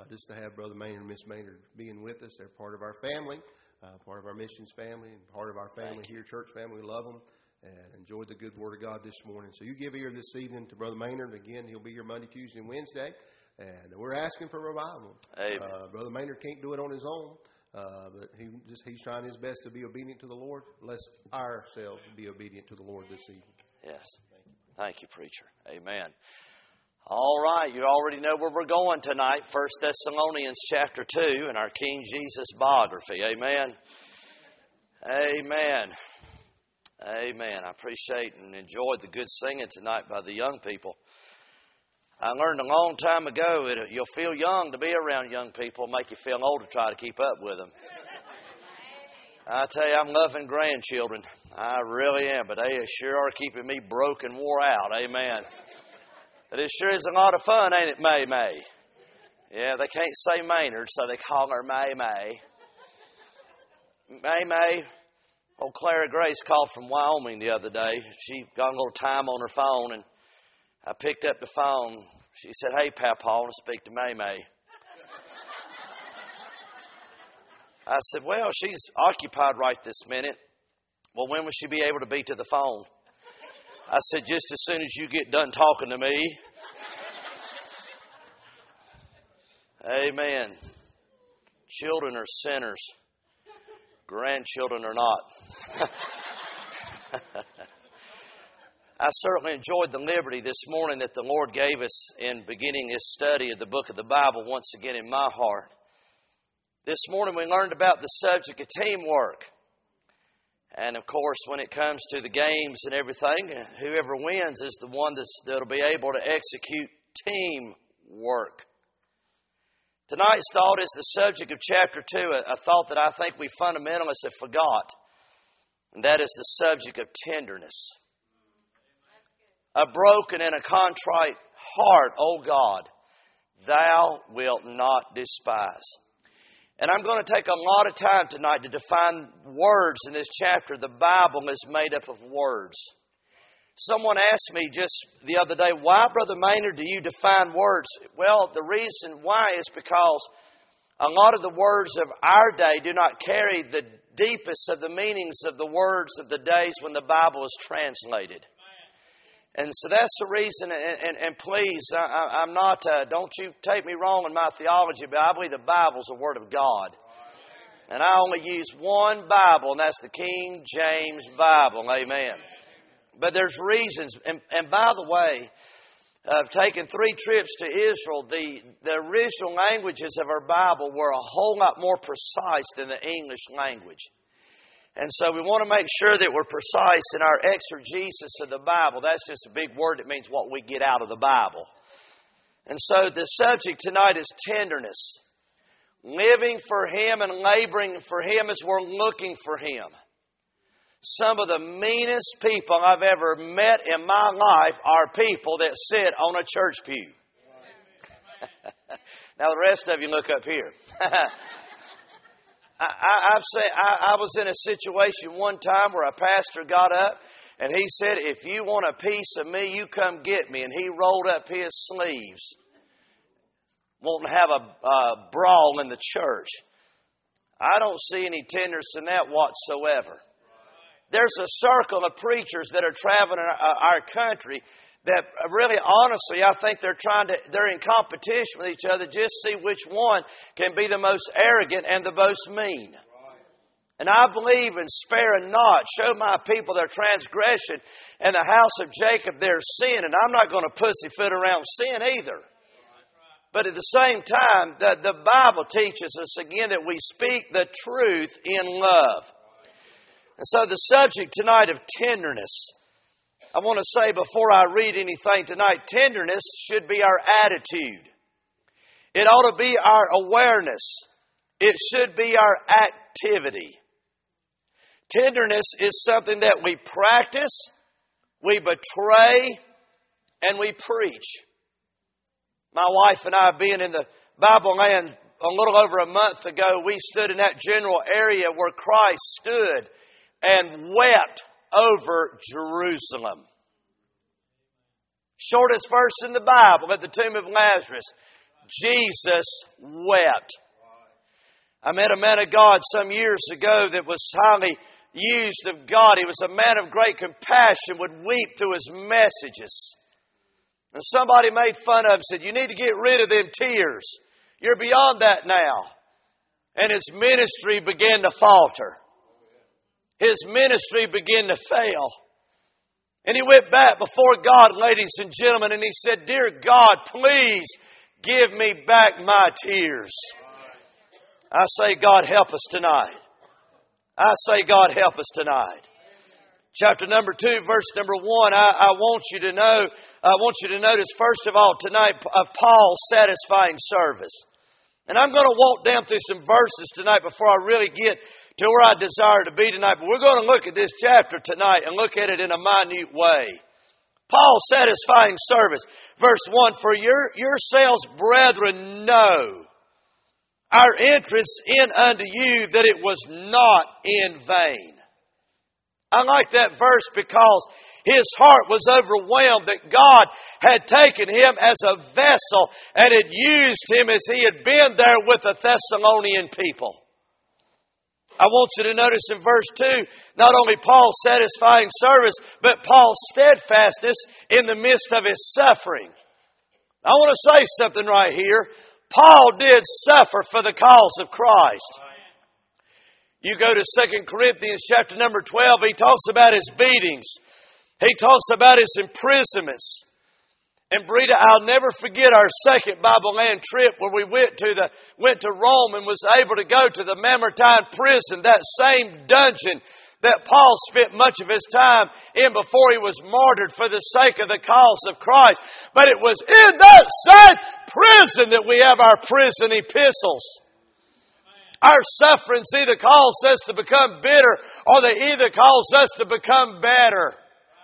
just to have Brother Maynard and Miss Maynard being with us. They're part of our family, part of our missions family, and part of our family here, church family. We love them and enjoyed the good Word of God this morning. So you give ear this evening to Brother Maynard. Again, he'll be here Monday, Tuesday, and Wednesday. And we're asking for revival. Brother Maynard can't do it on his own, but he's trying his best to be obedient to the Lord. Let's ourselves be obedient to the Lord this evening. Yes. Thank you, preacher. Amen. All right, you already know where we're going tonight. 1 Thessalonians chapter 2 in our King Jesus biography. Amen. Amen. Amen. I appreciate and enjoyed the good singing tonight by the young people. I learned a long time ago that you'll feel young to be around young people, make you feel old to try to keep up with them. I tell you, I'm loving grandchildren. I really am, but they sure are keeping me broke and wore out. Amen. But it sure is a lot of fun, ain't it, May May? Yeah, they can't say Maynard, so they call her May May. May May, old Clara Grace called from Wyoming the other day. She got a little time on her phone, and I picked up the phone. She said, "Hey, Papa, I want to speak to May May." I said, "Well, she's occupied right this minute." "Well, when will she be able to be to the phone?" I said, "Just as soon as you get done talking to me." Amen. Children are sinners. Grandchildren are not. I certainly enjoyed the liberty this morning that the Lord gave us in beginning this study of the book of the Bible once again in my heart. This morning we learned about the subject of teamwork. And of course, when it comes to the games and everything, whoever wins is the one that'll be able to execute teamwork. Tonight's thought is the subject of chapter 2, a thought that I think we fundamentalists have forgot. And that is the subject of tenderness. A broken and a contrite heart, O God, thou wilt not despise. And I'm going to take a lot of time tonight to define words in this chapter. The Bible is made up of words. Someone asked me just the other day, "Why, Brother Maynard, do you define words?" Well, the reason why is because a lot of the words of our day do not carry the deepest of the meanings of the words of the days when the Bible was translated. And so that's the reason, and please, I'm not, don't you take me wrong in my theology, but I believe the Bible's the Word of God. And I only use one Bible, and that's the King James Bible. Amen. But there's reasons. And by the way, I've taken 3 trips to Israel. The original languages of our Bible were a whole lot more precise than the English language. And so we want to make sure that we're precise in our exegesis of the Bible. That's just a big word that means what we get out of the Bible. And so the subject tonight is tenderness. Living for Him and laboring for Him as we're looking for Him. Some of the meanest people I've ever met in my life are people that sit on a church pew. Now the rest of you look up here. I was in a situation one time where a pastor got up and he said, "If you want a piece of me, you come get me." And he rolled up his sleeves, wanting to have a brawl in the church. I don't see any tenderness in that whatsoever. There's a circle of preachers that are traveling our country that really, honestly, I think they're in competition with each other just to see which one can be the most arrogant and the most mean. And I believe in spare and not. Show my people their transgression and the house of Jacob their sin. And I'm not going to pussyfoot around sin either. But at the same time, the Bible teaches us again that we speak the truth in love. And so the subject tonight of tenderness, I want to say before I read anything tonight, tenderness should be our attitude. It ought to be our awareness. It should be our activity. Tenderness is something that we practice, we betray, and we preach. My wife and I, being in the Bible land a little over a month ago, we stood in that general area where Christ stood and wept over Jerusalem. Shortest verse in the Bible at the tomb of Lazarus. Jesus wept. I met a man of God some years ago that was highly used of God. He was a man of great compassion, would weep through his messages. And somebody made fun of him, said, "You need to get rid of them tears. You're beyond that now." And his ministry began to falter. His ministry began to fail. And he went back before God, ladies and gentlemen, and he said, "Dear God, please give me back my tears." I say, God, help us tonight. I say, God, help us tonight. Chapter number 2, verse number 1, I want you to notice, first of all, tonight, Paul's satisfying service. And I'm going to walk down through some verses tonight before I really get to where I desire to be tonight. But we're going to look at this chapter tonight and look at it in a minute way. Paul's satisfying service. Verse 1, "For yourselves, brethren, know our entrance in unto you, that it was not in vain." I like that verse because his heart was overwhelmed that God had taken him as a vessel and had used him as he had been there with the Thessalonian people. I want you to notice in verse 2, not only Paul's satisfying service, but Paul's steadfastness in the midst of his suffering. I want to say something right here. Paul did suffer for the cause of Christ. You go to 2 Corinthians chapter number 12, he talks about his beatings. He talks about his imprisonments. And Brita, I'll never forget our second Bible land trip where we went to Rome and was able to go to the Mamertine prison, that same dungeon that Paul spent much of his time in before he was martyred for the sake of the cause of Christ. But it was in that same prison that we have our prison epistles. Our sufferings either cause us to become bitter or they either cause us to become better.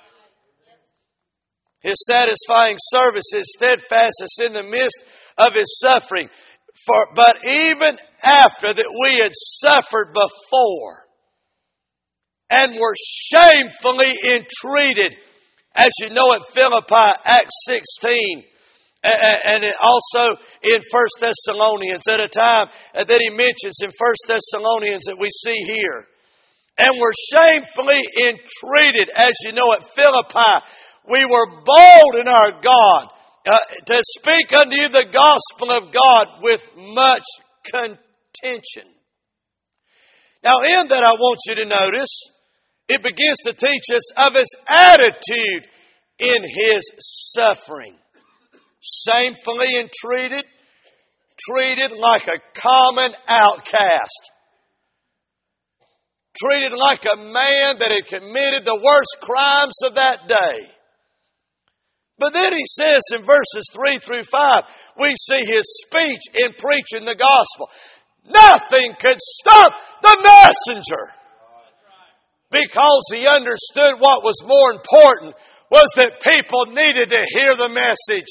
His satisfying service, his steadfastness in the midst of his suffering. But even after that we had suffered before and were shamefully entreated, as you know at Philippi, Acts 16, and also in 1 Thessalonians, at a time that he mentions in 1 Thessalonians that we see here. And were shamefully entreated, as you know at Philippi, we were bold in our God to speak unto you the gospel of God with much contention. Now in that I want you to notice, it begins to teach us of his attitude in his suffering. Shamefully entreated, treated like a common outcast. Treated like a man that had committed the worst crimes of that day. But then he says in verses 3 through 5, we see his speech in preaching the gospel. Nothing could stop the messenger. Because he understood what was more important was that people needed to hear the message.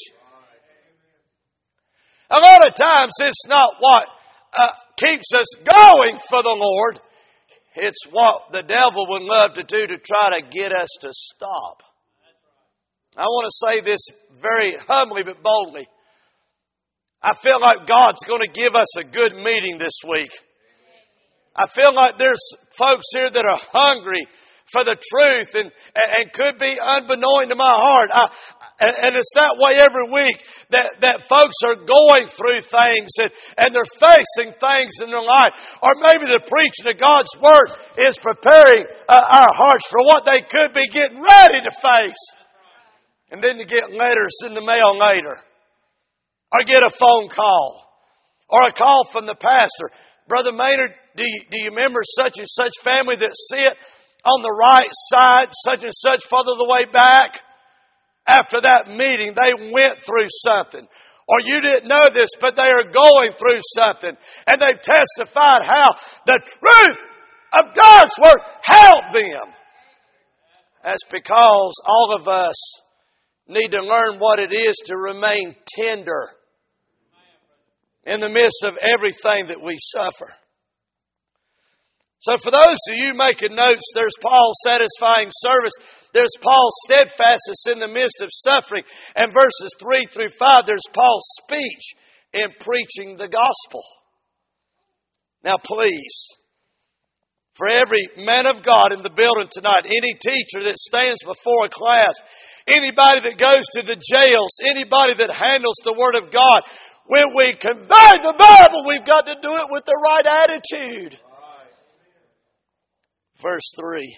A lot of times it's not what keeps us going for the Lord. It's what the devil would love to do to try to get us to stop. I want to say this very humbly but boldly. I feel like God's going to give us a good meeting this week. I feel like there's folks here that are hungry for the truth and could be unbeknown to my heart. And it's that way every week that folks are going through things and they're facing things in their life. Or maybe the preaching of God's Word is preparing our hearts for what they could be getting ready to face. And then to get letters in the mail later. Or get a phone call. Or a call from the pastor. Brother Maynard, do you remember such and such family that sit on the right side, such and such further the way back? After that meeting, they went through something. Or you didn't know this, but they are going through something. And they've testified how the truth of God's Word helped them. That's because all of us need to learn what it is to remain tender in the midst of everything that we suffer. So for those of you making notes, there's Paul's satisfying service. There's Paul's steadfastness in the midst of suffering. And verses 3 through 5, there's Paul's speech in preaching the gospel. Now please, for every man of God in the building tonight, any teacher that stands before a class, anybody that goes to the jails, anybody that handles the Word of God, when we convey the Bible, we've got to do it with the right attitude. Verse 3.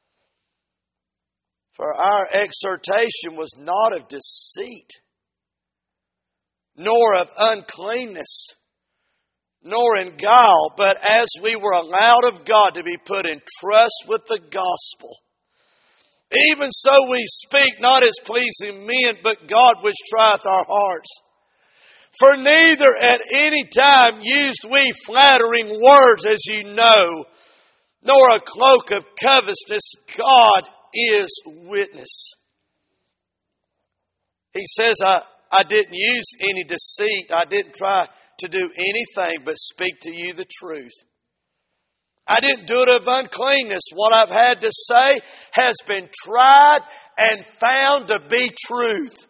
For our exhortation was not of deceit, nor of uncleanness, nor in guile, but as we were allowed of God to be put in trust with the gospel. Even so we speak not as pleasing men, but God which trieth our hearts. For neither at any time used we flattering words, as you know, nor a cloak of covetousness. God is witness. He says, I didn't use any deceit. I didn't try to do anything but speak to you the truth. I didn't do it of uncleanness. What I've had to say has been tried and found to be truth.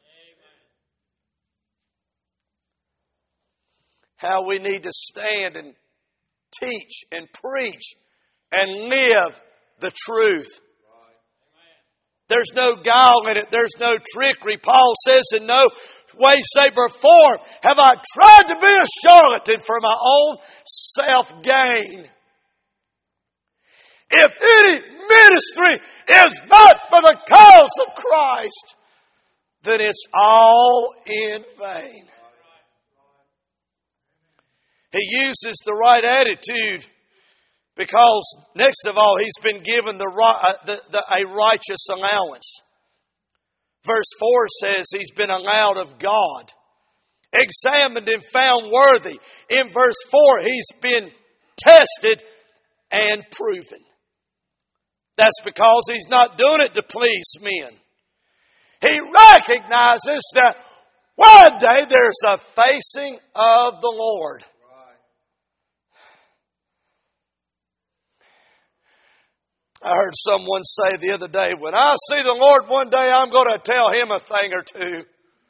How we need to stand and teach and preach and live the truth. There's no guile in it. There's no trickery. Paul says in no way, shape, or form have I tried to be a charlatan for my own self-gain. If any ministry is not for the cause of Christ, then it's all in vain. He uses the right attitude because, next of all, he's been given a righteous allowance. Verse 4 says he's been allowed of God, examined and found worthy. In verse 4, he's been tested and proven. That's because he's not doing it to please men. He recognizes that one day there's a facing of the Lord. I heard someone say the other day, when I see the Lord one day, I'm going to tell Him a thing or two.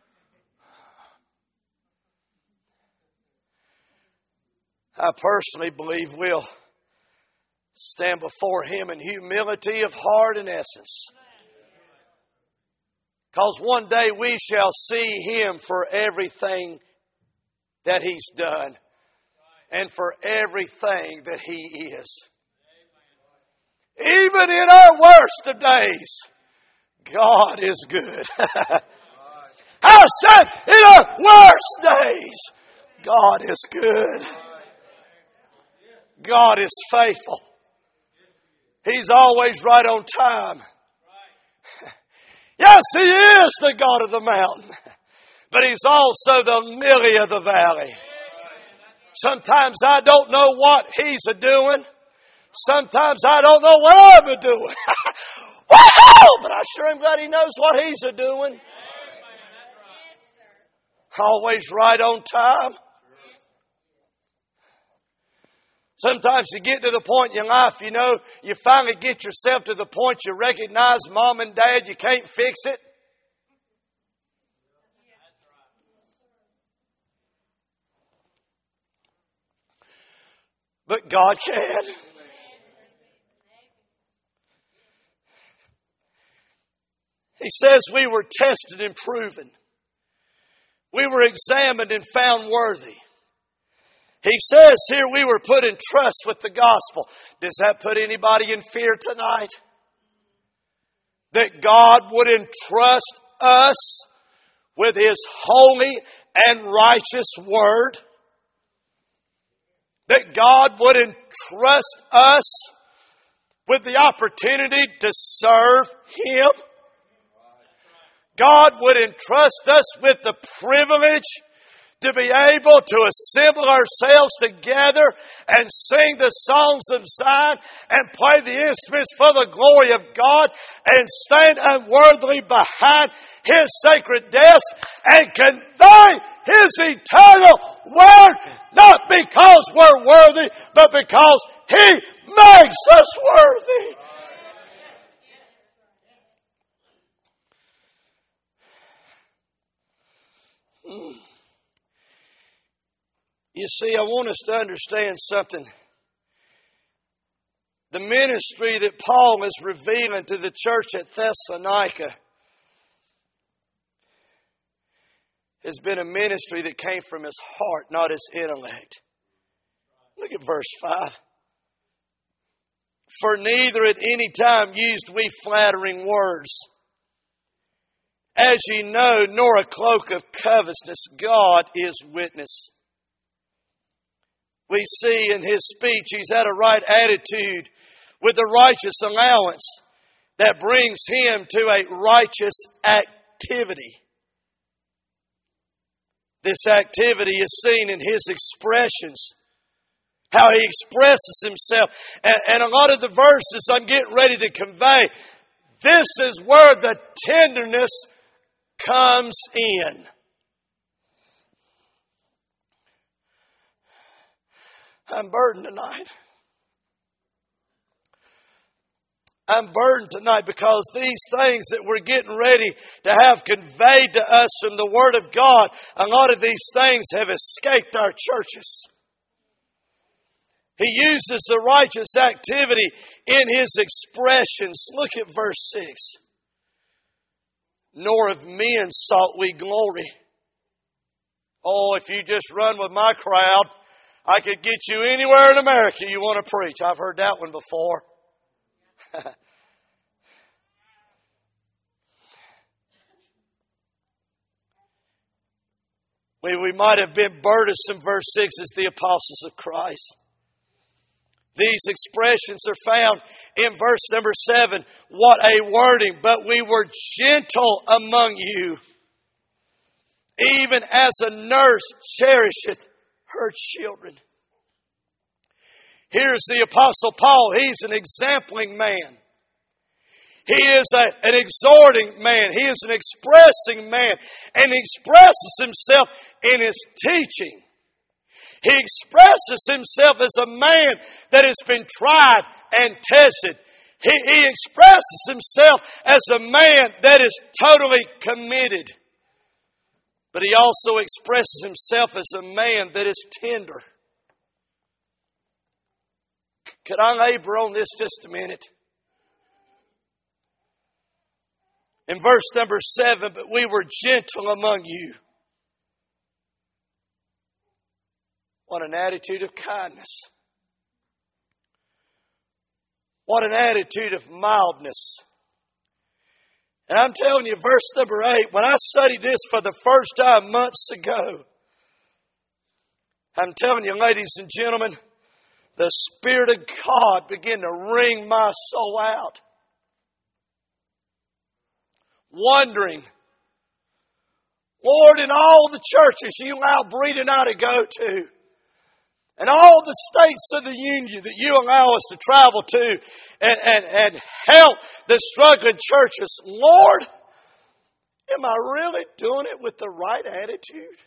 I personally believe we'll stand before Him in humility of heart and essence. Because one day we shall see Him for everything that He's done and for everything that He is. Even in our worst of days, God is good. I said, in our worst days, God is good. God is faithful. He's always right on time. Yes, He is the God of the mountain, but He's also the lily of the valley. Sometimes I don't know what He's a-doing. Sometimes I don't know what I'm a-doing. But I sure am glad He knows what He's a-doing. Always right on time. Sometimes you get to the point in your life, you finally get yourself to the point you recognize Mom and Dad, you can't fix it. But God can. He says we were tested and proven. We were examined and found worthy. He says here we were put in trust with the gospel. Does that put anybody in fear tonight? That God would entrust us with His holy and righteous word? That God would entrust us with the opportunity to serve Him? God would entrust us with the privilege to be able to assemble ourselves together and sing the songs of Zion and play the instruments for the glory of God and stand unworthily behind His sacred desk and convey His eternal word, not because we're worthy, but because He makes us worthy. You see, I want us to understand something. The ministry that Paul is revealing to the church at Thessalonica has been a ministry that came from his heart, not his intellect. Look at verse 5. For neither at any time used we flattering words, as ye know, nor a cloak of covetousness. God is witness. We see in his speech he's had a right attitude with a righteous allowance that brings him to a righteous activity. This activity is seen in his expressions, how he expresses himself. And a lot of the verses I'm getting ready to convey, this is where the tenderness comes in. I'm burdened tonight. I'm burdened tonight because these things that we're getting ready to have conveyed to us from the Word of God, a lot of these things have escaped our churches. He uses the righteous activity in his expressions. Look at verse 6. Nor of men sought we glory. Oh, if you just run with my crowd, I could get you anywhere in America you want to preach. I've heard that one before. We might have been burdensome, verse 6, as the apostles of Christ. These expressions are found in verse number 7. What a wording! But we were gentle among you, even as a nurse cherisheth her children. Here's the Apostle Paul. He's an exempling man. He is an exhorting man. He is an expressing man. And he expresses himself in his teaching. He expresses himself as a man that has been tried and tested. He expresses himself as a man that is totally committed. But he also expresses himself as a man that is tender. Could I labor on this just a minute? In verse number 7, but we were gentle among you. What an attitude of kindness. What an attitude of mildness. And I'm telling you, verse number 8, when I studied this for the first time months ago, I'm telling you, ladies and gentlemen, the Spirit of God began to wring my soul out. Wondering, Lord, in all the churches you allow Breda and I to go to, and all the states of the Union that you allow us to travel to and help the struggling churches, Lord, am I really doing it with the right attitude?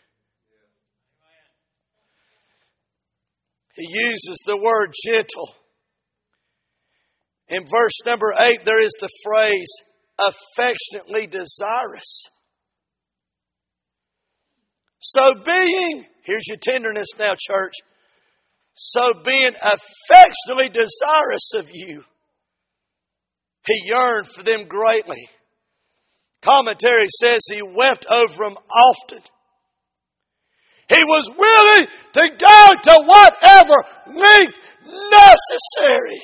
He uses the word gentle. In verse number 8, there is the phrase, affectionately desirous. So being, here's your tenderness now, church. So being affectionately desirous of you, he yearned for them greatly. Commentary says he wept over them often. He was willing to go to whatever length necessary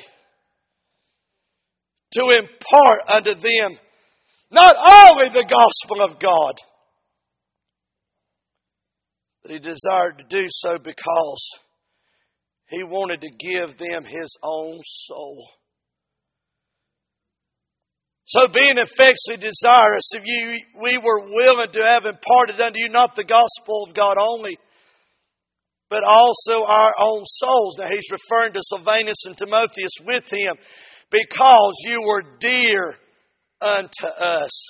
to impart unto them not only the gospel of God, but he desired to do so because he wanted to give them his own soul. So being affectionately desirous of you, we were willing to have imparted unto you not the gospel of God only, but also our own souls. Now he's referring to Silvanus and Timotheus with him, because you were dear unto us.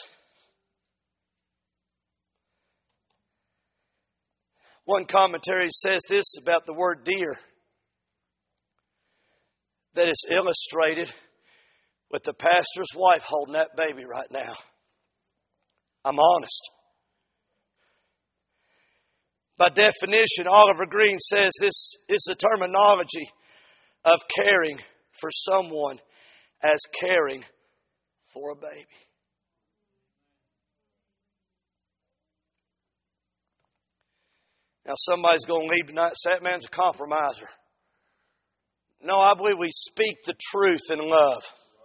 One commentary says this about the word dear, that is illustrated with the pastor's wife holding that baby right now. I'm honest. By definition, Oliver Green says this is the terminology of caring for someone as caring for a baby. Now somebody's going to leave tonight and say, that man's a compromiser. No, I believe we speak the truth in love.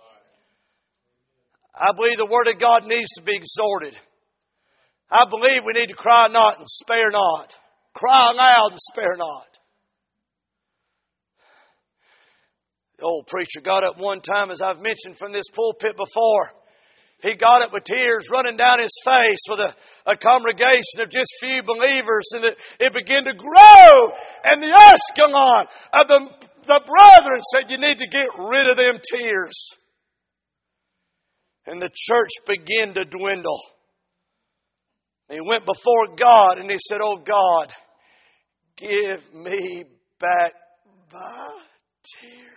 I believe the Word of God needs to be exhorted. I believe we need to cry not and spare not. Cry loud and spare not. The old preacher got up one time, as I've mentioned from this pulpit before. He got up with tears running down his face with a congregation of just few believers, and it began to grow. And the echelon of the brethren said, you need to get rid of them tears. And the church began to dwindle. He went before God and he said, oh God, give me back my tears.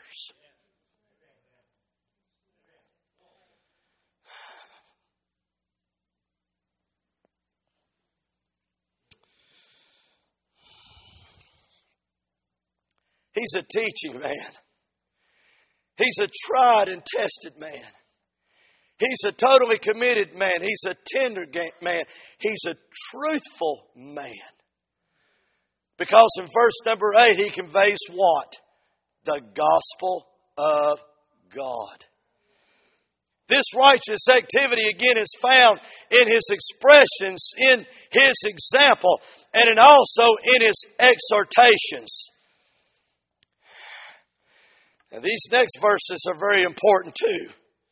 He's a teaching man. He's a tried and tested man. He's a totally committed man. He's a tender man. He's a truthful man. Because in verse number 8, he conveys what? The gospel of God. This righteous activity again is found in his expressions, in his example, and also in his exhortations. Now, these next verses are very important too.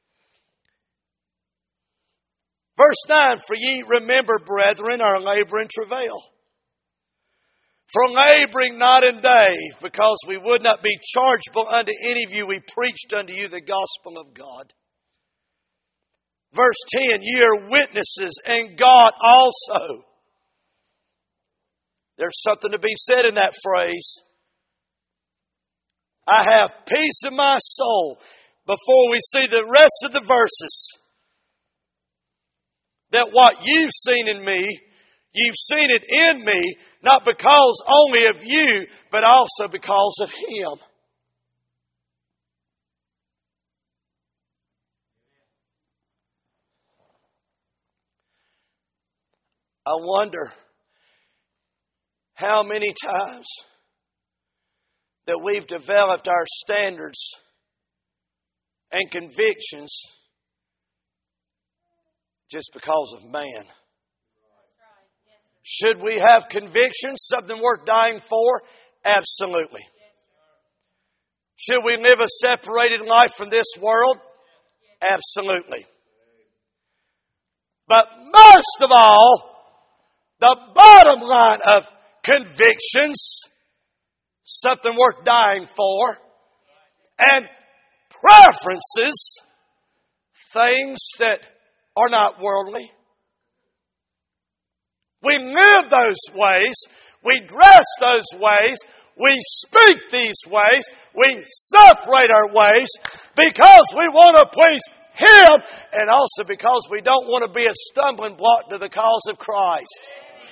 Verse 9, for ye remember, brethren, our labor and travail. For laboring night and day, because we would not be chargeable unto any of you, we preached unto you the gospel of God. Verse 10, ye are witnesses, and God also. There's something to be said in that phrase. I have peace in my soul. Before we see the rest of the verses, that what you've seen in me, you've seen it in me, not because only of you, but also because of Him. I wonder how many times that we've developed our standards and convictions just because of man. Should we have convictions, something worth dying for? Absolutely. Should we live a separated life from this world? Absolutely. But most of all, the bottom line of convictions, something worth dying for, and preferences, things that are not worldly. We live those ways. We dress those ways. We speak these ways. We separate our ways because we want to please Him and also because we don't want to be a stumbling block to the cause of Christ.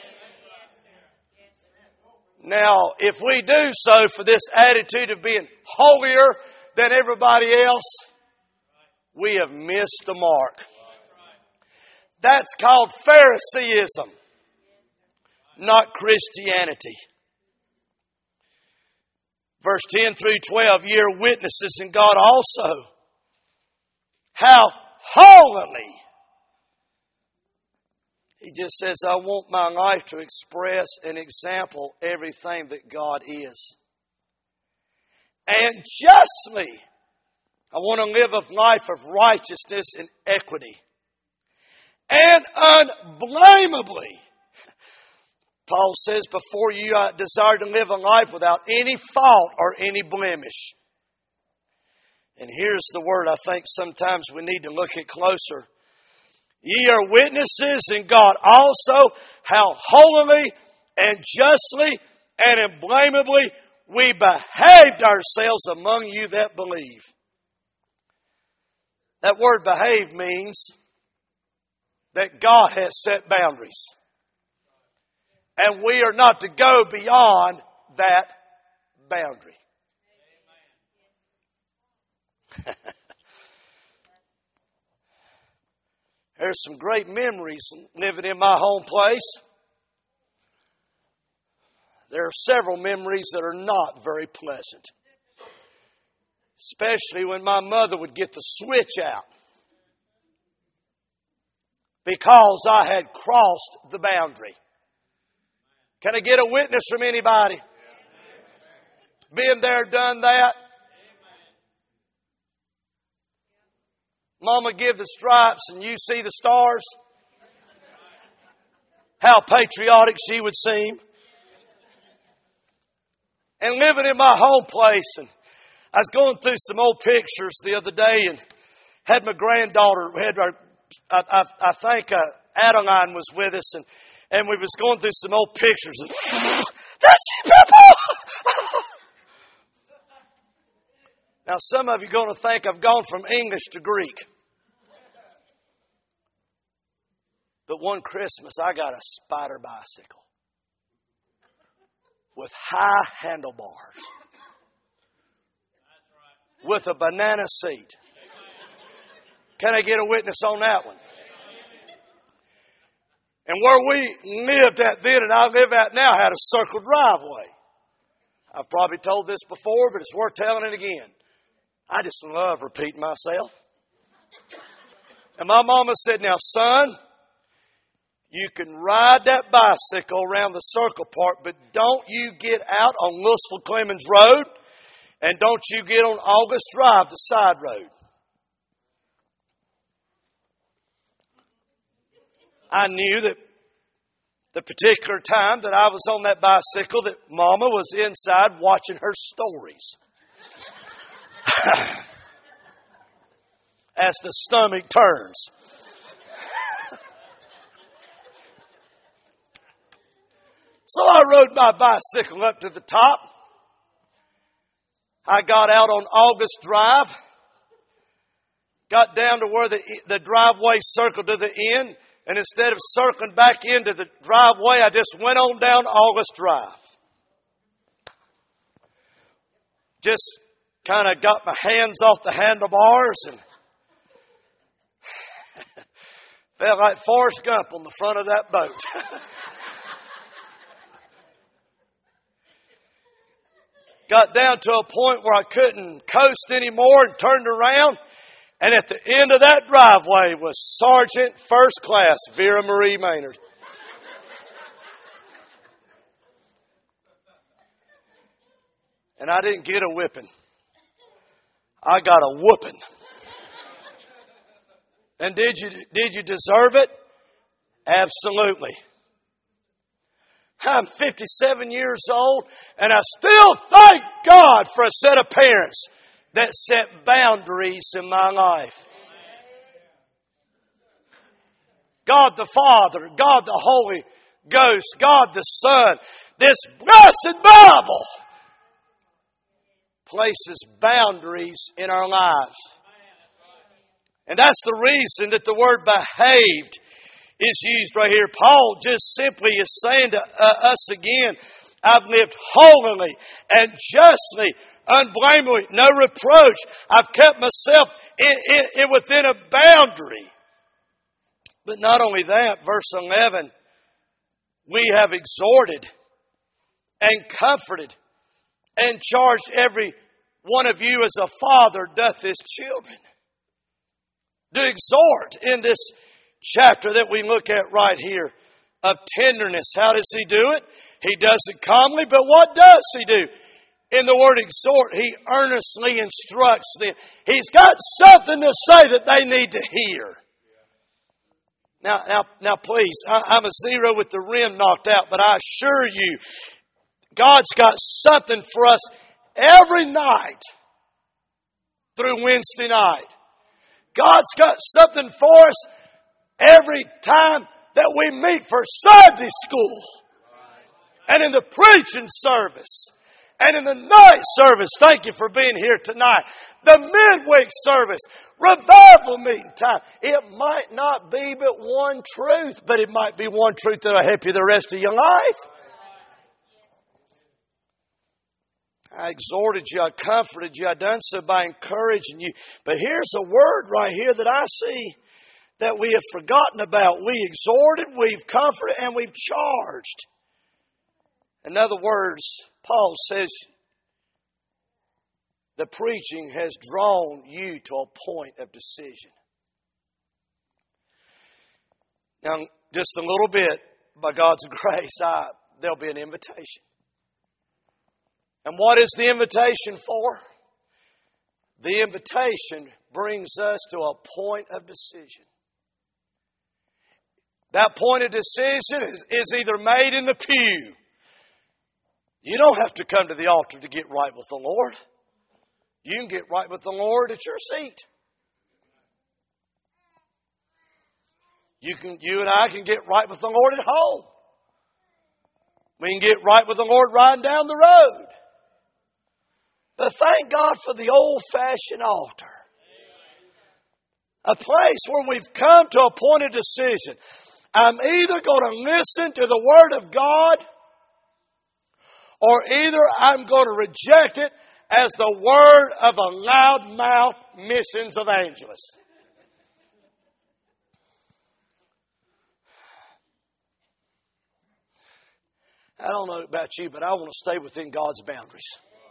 Now, if we do so for this attitude of being holier than everybody else, we have missed the mark. That's called Phariseeism, not Christianity. Verse 10 through 12, ye are witnesses, and God also, how holily. He just says, I want my life to express and example everything that God is. And justly, I want to live a life of righteousness and equity. And unblameably. Paul says, before you, I desire to live a life without any fault or any blemish. And here's the word I think sometimes we need to look at closer. Ye are witnesses, and God also, how holily and justly and unblameably we behaved ourselves among you that believe. That word behave means that God has set boundaries. And we are not to go beyond that boundary. There's some great memories living in my home place. There are several memories that are not very pleasant. Especially when my mother would get the switch out. Because I had crossed the boundary. Can I get a witness from anybody? Been there, done that. Mama give the stripes and you see the stars. How patriotic she would seem. And living in my home place, and I was going through some old pictures the other day and had my granddaughter, I think Adeline was with us, and we was going through some old pictures. And, that's it, people! Now, some of you are going to think I've gone from English to Greek. But one Christmas, I got a spider bicycle with high handlebars, with a banana seat. Can I get a witness on that one? And where we lived at then and I live at now had a circle driveway. I've probably told this before, but it's worth telling it again. I just love repeating myself. And my mama said, now, son, you can ride that bicycle around the circle part, but don't you get out on Louisville Clemens Road, and don't you get on August Drive, the side road. I knew that the particular time that I was on that bicycle that Mama was inside watching her stories. As the stomach turns. So I rode my bicycle up to the top. I got out on August Drive. Got down to where the driveway circled to the end. And instead of circling back into the driveway, I just went on down August Drive. Just kind of got my hands off the handlebars and felt like Forrest Gump on the front of that boat. Got down to a point where I couldn't coast anymore and turned around. And at the end of that driveway was Sergeant First Class Vera Marie Maynard. And I didn't get a whipping. I got a whooping. And did you deserve it? Absolutely. I'm 57 years old, and I still thank God for a set of parents that set boundaries in my life. God the Father, God the Holy Ghost, God the Son, this blessed Bible places boundaries in our lives. And that's the reason that the word behaved is used right here. Paul just simply is saying to us again, I've lived holily and justly, unblameably, no reproach. I've kept myself within a boundary. But not only that, verse 11, we have exhorted and comforted and charged every one of you as a father doth his children. To exhort in this chapter that we look at right here of tenderness. How does he do it? He does it calmly, but what does he do? In the word exhort, he earnestly instructs them. He's got something to say that they need to hear. Now, please, I'm a zero with the rim knocked out, but I assure you, God's got something for us every night through Wednesday night. God's got something for us every time that we meet for Sunday school and in the preaching service And in the night service, thank you for being here tonight. The midweek service, revival meeting time. It might not be but one truth, but it might be one truth that will help you the rest of your life. I exhorted you, I comforted you, I done so by encouraging you. But here's a word right here that I see that we have forgotten about. We exhorted, we've comforted, and we've charged. In other words, Paul says, the preaching has drawn you to a point of decision. Now, just a little bit, by God's grace, there'll be an invitation. And what is the invitation for? The invitation brings us to a point of decision. That point of decision is either made in the pew. You don't have to come to the altar to get right with the Lord. You can get right with the Lord at your seat. You and I can get right with the Lord at home. We can get right with the Lord riding down the road. But thank God for the old-fashioned altar. A place where we've come to a point of decision. I'm either going to listen to the Word of God, or either I'm going to reject it as the word of a loudmouth missions evangelist. I don't know about you, but I want to stay within God's boundaries.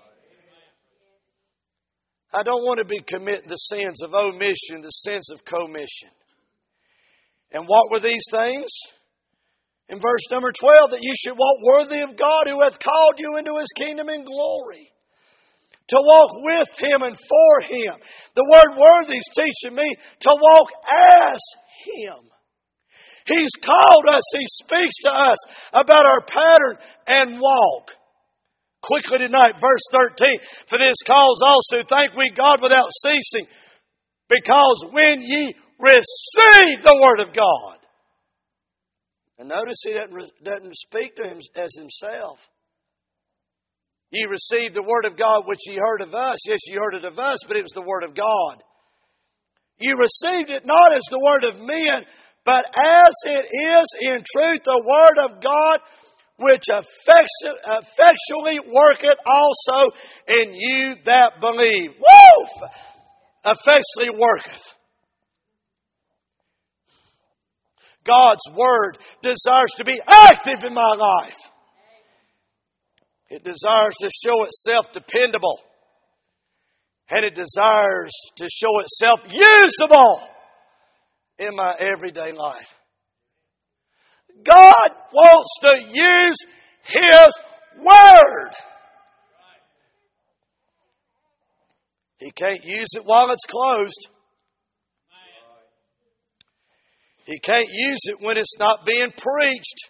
I don't want to be committing the sins of omission, the sins of commission. And what were these things? In verse number 12, that you should walk worthy of God who hath called you into His kingdom in glory. To walk with Him and for Him. The word worthy is teaching me to walk as Him. He's called us. He speaks to us about our pattern and walk. Quickly tonight, verse 13. For this cause also thank we God without ceasing, because when ye receive the Word of God. And notice He doesn't speak to Him as Himself. Ye received the Word of God which ye heard of us. Yes, ye heard it of us, but it was the Word of God. You received it not as the word of men, but as it is in truth the Word of God, which effectually worketh also in you that believe. Woo! Effectually worketh. God's Word desires to be active in my life. It desires to show itself dependable. And it desires to show itself usable in my everyday life. God wants to use His Word. He can't use it while it's closed. He can't use it when it's not being preached.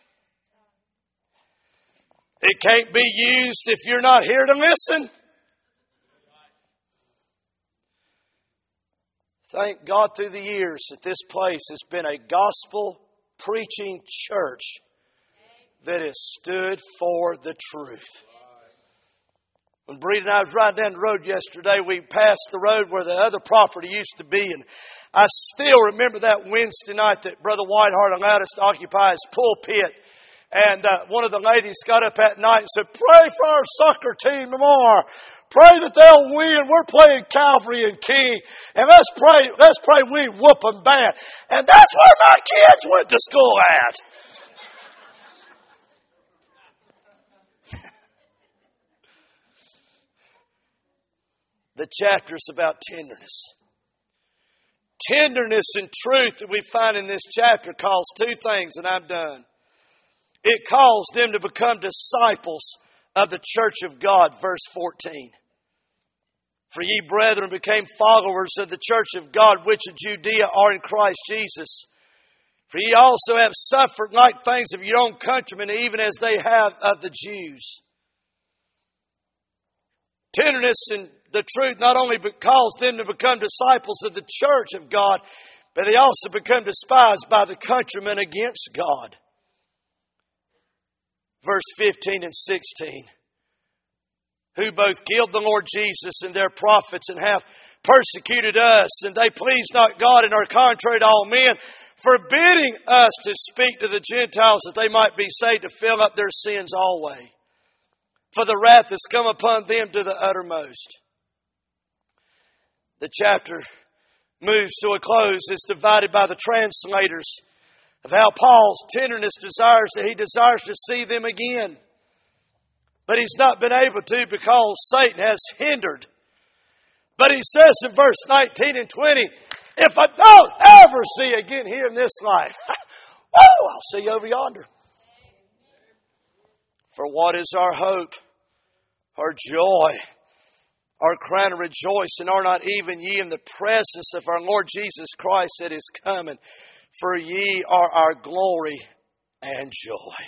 It can't be used if you're not here to listen. Thank God through the years that this place has been a gospel preaching church that has stood for the truth. When Breed and I was riding down the road yesterday, we passed the road where the other property used to be. And I still remember that Wednesday night that Brother Whiteheart allowed us to occupy his pulpit. And one of the ladies got up that night and said, "Pray for our soccer team tomorrow. Pray that they'll win. We're playing Calvary and King. And let's pray we whoop them bad." And that's where my kids went to school at. The chapter's about tenderness. Tenderness and truth that we find in this chapter calls two things, and I'm done. It calls them to become disciples of the church of God, verse 14. For ye, brethren, became followers of the church of God, which in Judea are in Christ Jesus. For ye also have suffered like things of your own countrymen, even as they have of the Jews. Tenderness and the truth not only calls them to become disciples of the church of God, but they also become despised by the countrymen against God. Verse 15 and 16. who both killed the Lord Jesus and their prophets and have persecuted us, and they please not God and are contrary to all men, forbidding us to speak to the Gentiles that they might be saved, to fill up their sins always. For the wrath has come upon them to the uttermost. The chapter moves to a close. It's divided by the translators of how Paul's tenderness desires that he desires to see them again. But he's not been able to because Satan has hindered. But he says in verse 19 and 20, if I don't ever see you again here in this life, I'll see you over yonder. For what is our hope, our joy, our crown of rejoicing? Are not even ye in the presence of our Lord Jesus Christ that is coming? For ye are our glory and joy.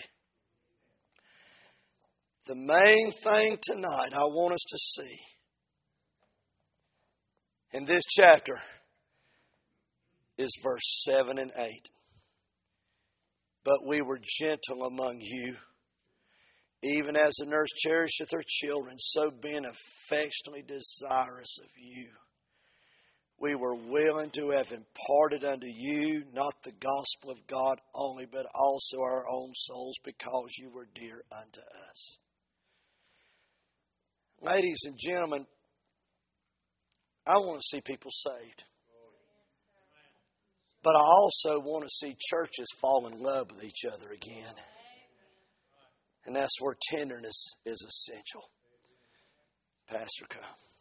The main thing tonight I want us to see in this chapter is verse 7 and 8. But we were gentle among you, even as a nurse cherisheth her children, so being affectionately desirous of you. We were willing to have imparted unto you not the gospel of God only, but also our own souls, because you were dear unto us. Ladies and gentlemen, I want to see people saved. But I also want to see churches fall in love with each other again. And that's where tenderness is essential. Pastor, come.